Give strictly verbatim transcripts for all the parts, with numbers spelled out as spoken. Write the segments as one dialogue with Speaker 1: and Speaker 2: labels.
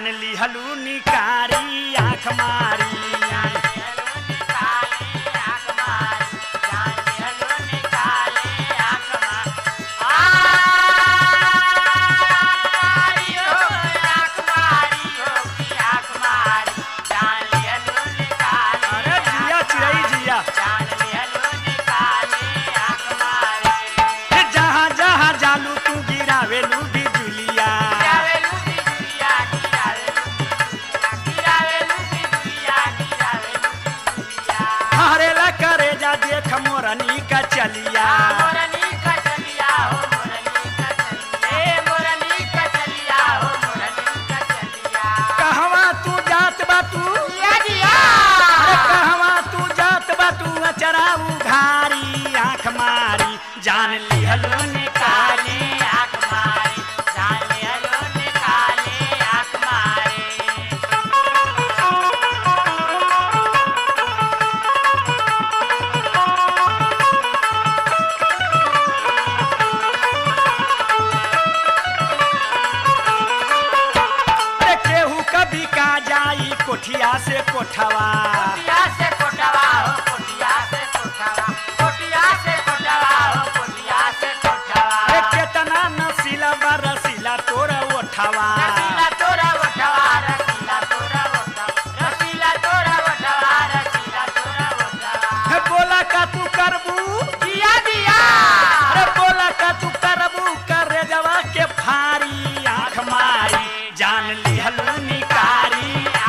Speaker 1: लिहलू निकारी आँख मारी देख मोरनी का चलिया
Speaker 2: मोरनी का चलिया हो मोरनी का चलिया मोरनी का चलिया हो मोरनी का चलिया
Speaker 1: कहवा तू जात बा तू
Speaker 2: या दिया
Speaker 1: अरे कहवा तू जात बा तू अचरा उघारी आँख मारी जान लिहलू निकाली
Speaker 2: आँख मारी जान लिहलू निकाली आँख मारी
Speaker 1: कोठिया से कोठवा
Speaker 2: कोठिया से कोठवा हो कोठिया से कोठवा कोठिया से कोठवा हो कोठिया से कोठवा
Speaker 1: ए केतना नसीला बरसीला तोरा ओठवा
Speaker 2: रसीला तोरा ओठवा रसीला तोरा ओठवा रसीला तोरा ओठवा रसीला तोरा ओठवा
Speaker 1: हे बोला का तू करबू
Speaker 2: दिया दिया
Speaker 1: अरे बोला का तू करबू करे जवा के फारी आँख मारी जान लिहलू निकारी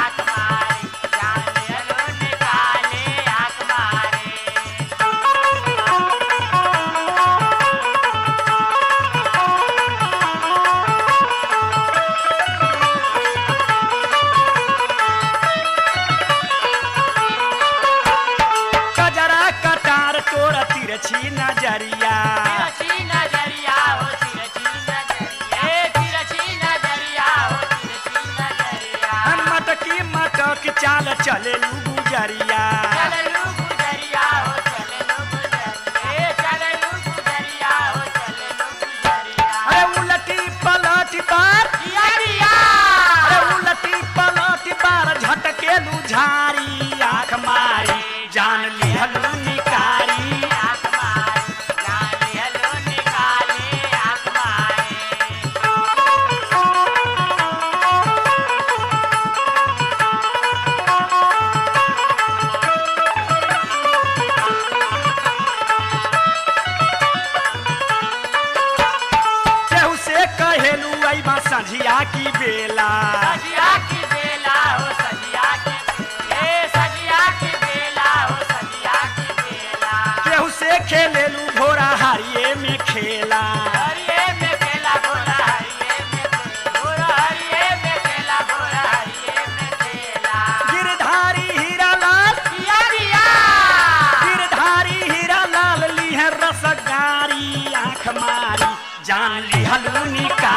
Speaker 1: तिरछी नजरिया
Speaker 2: तिरछी नजरिया हो तिरछी नजरिया ए तिरछी नजरिया हो तिरछी नजरिया
Speaker 1: मटकी मटक चाल चले लू गुजरिया
Speaker 2: चले लू गुजरिया हो चले लू गुजरिया ए चले लू गुजरिया हो चले लू गुजरिया
Speaker 1: अरे उलटी पलटी बार
Speaker 2: दिया दिया
Speaker 1: अरे उलटी पलटी बार झटके लू झारी आँख मारी जान लिहलू निकारी सजिया की बेला
Speaker 2: सजिया की बेला हो सजिया की ए सजिया की बेला हो सजिया की बेला
Speaker 1: केहू से खेले लू घोड़ा हरिये में खेला
Speaker 2: हरिये में खेला घोड़ा हरिये में घोड़ा हरिये में खेला घोड़ा हरिये में खेला
Speaker 1: गिरधारी हीरा लाल
Speaker 2: दिया दिया
Speaker 1: गिरधारी हीरा लाल ली है रसगारी आँख मारी जान लिहलू निका